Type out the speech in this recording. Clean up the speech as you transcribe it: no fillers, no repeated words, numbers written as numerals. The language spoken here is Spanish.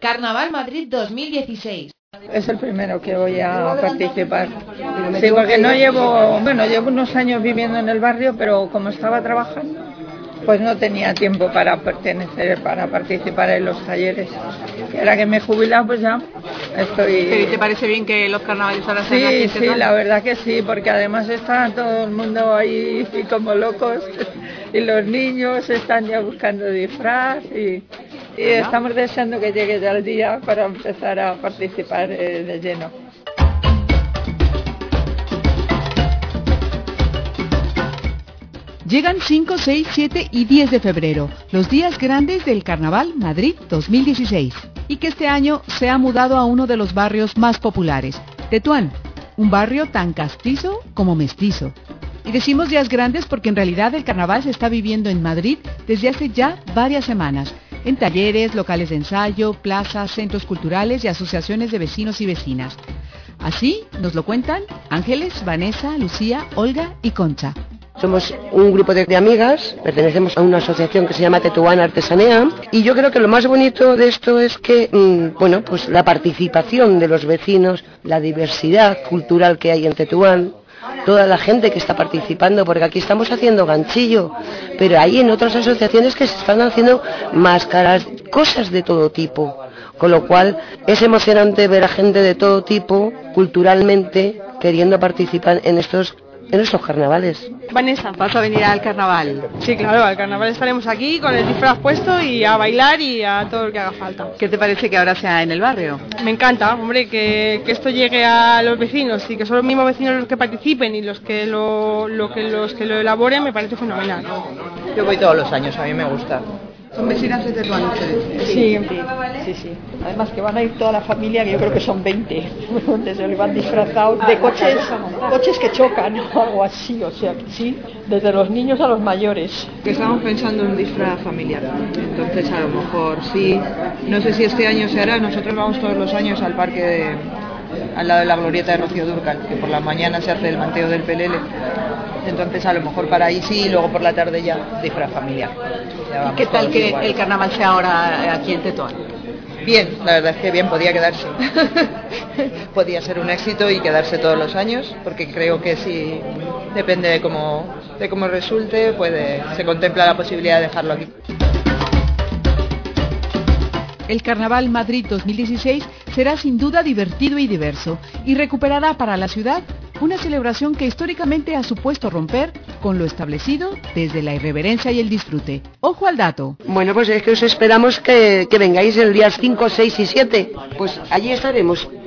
Carnaval Madrid 2016. Es el primero que voy a participar. Sí, porque llevo unos años viviendo en el barrio, pero como estaba trabajando, pues no tenía tiempo para participar en los talleres. Y ahora que me he jubilado, pues ya estoy... ¿Pero te parece bien que los carnavales ahora sean aquí? Sí, la verdad que sí, porque además está todo el mundo ahí como locos y los niños están ya buscando disfraz y estamos deseando que llegue ya el día para empezar a participar de lleno. Llegan 5, 6, 7 y 10 de febrero, los días grandes del Carnaval Madrid 2016, y que este año se ha mudado a uno de los barrios más populares, Tetuán, un barrio tan castizo como mestizo. Y decimos días grandes porque en realidad el Carnaval se está viviendo en Madrid desde hace ya varias semanas, en talleres, locales de ensayo, plazas, centros culturales y asociaciones de vecinos y vecinas. Así nos lo cuentan Ángeles, Vanessa, Lucía, Olga y Concha. Somos un grupo de amigas, pertenecemos a una asociación que se llama Tetuán Artesanea y yo creo que lo más bonito de esto es que, pues la participación de los vecinos, la diversidad cultural que hay en Tetuán, toda la gente que está participando, porque aquí estamos haciendo ganchillo, pero hay en otras asociaciones que se están haciendo máscaras, cosas de todo tipo, con lo cual es emocionante ver a gente de todo tipo, culturalmente, queriendo participar en estos carnavales. Vanessa, ¿vas a venir al carnaval? Sí, claro, al carnaval estaremos aquí con el disfraz puesto y a bailar y a todo lo que haga falta. ¿Qué te parece que ahora sea en el barrio? Me encanta, hombre, que esto llegue a los vecinos y que son los mismos vecinos los que participen y los que lo elaboren, me parece fenomenal. Yo voy todos los años, a mí me gusta. ¿Son vecinas de Tetuán ustedes? Sí. Además que van a ir toda la familia, que yo creo que son 20, donde se les van disfrazados de coches que chocan o algo así, o sea que sí, desde los niños a los mayores. Que estamos pensando en un disfraz familiar, entonces a lo mejor sí, no sé si este año se hará, nosotros vamos todos los años al parque al lado de la glorieta de Rocío Dúrcal, que por la mañana se hace el manteo del Pelele. Entonces a lo mejor para ahí sí y luego por la tarde ya disfraz familiar. ¿Qué tal que igual el carnaval sea ahora aquí en Tetuán? Bien, la verdad es que bien, podía quedarse. Podía ser un éxito y quedarse todos los años, porque creo que si depende de cómo resulte, se contempla la posibilidad de dejarlo aquí. El Carnaval Madrid 2016 será sin duda divertido y diverso y recuperará para la ciudad una celebración que históricamente ha supuesto romper con lo establecido desde la irreverencia y el disfrute. ¡Ojo al dato! Bueno, pues es que os esperamos que vengáis el día 5, 6 y 7. Pues allí estaremos.